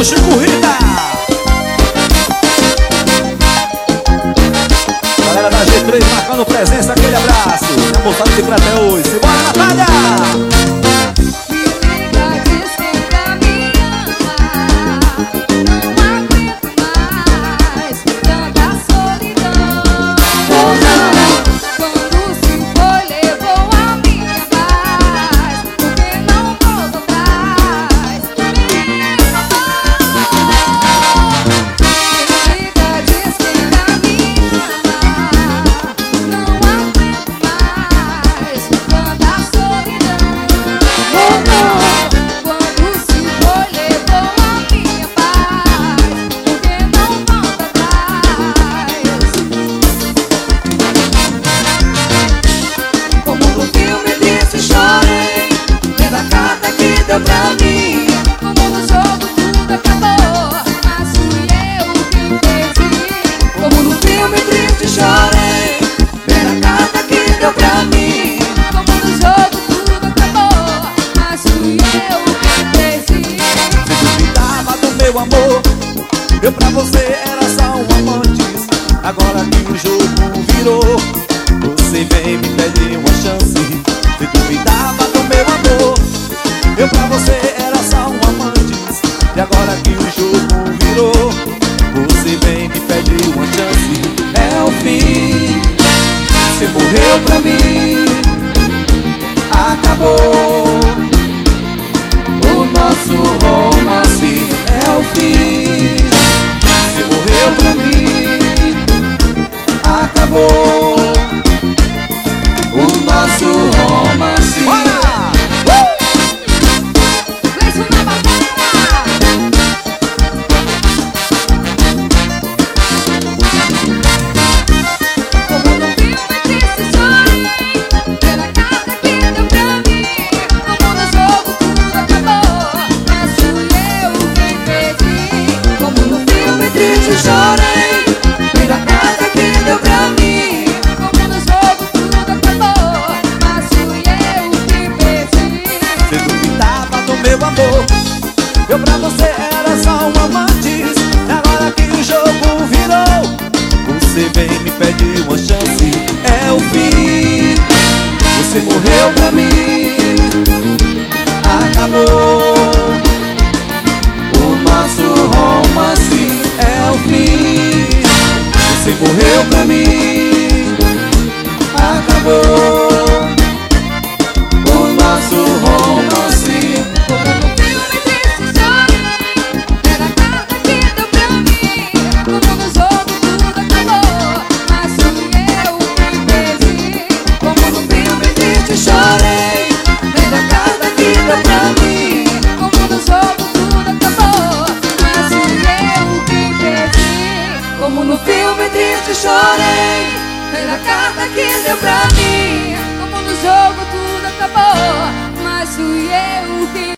do Chico Rita. Galera da G3 marcando presença, aquele abraço. A moçada de Crateús, simbora, Natália! Meu amor, eu pra você era só um amante. Agora que o jogo virou, você vem me pedir uma chance. Você duvidava do meu amor, eu pra você era só um amante. E agora que o jogo virou, você vem me pedir uma chance. É o fim, você morreu pra mim. Acabou o nosso romance. É o fim, você morreu pra mim. Acabou o nosso romance. Bora! Lenço na bateria. Como no filme triste chorei pela carta que deu pra mim. Como no jogo tudo acabou, mas fui eu quem perdi. Como no filme triste chorei pela carta que deu pra mim. Como no jogo tudo acabou, mas fui eu quem perdi. Você duvidava do meu amor, eu pra você era só um amante. Agora que o jogo virou, você vem me pedir uma chance. É o fim, você morreu pra mim. Acabou o nosso romance. É o fim, você morreu pra mim. Acabou o nosso romance. Como no filme triste chorei pela carta que deu pra mim. Como no jogo tudo acabou, mas fui eu quem perdi. Como no filme triste chorei pela carta que deu pra mim. Como no jogo tudo acabou, mas fui eu quem perdi. Como no filme triste chorei pela carta que deu pra mim. Como no jogo tudo acabou, mas fui eu quem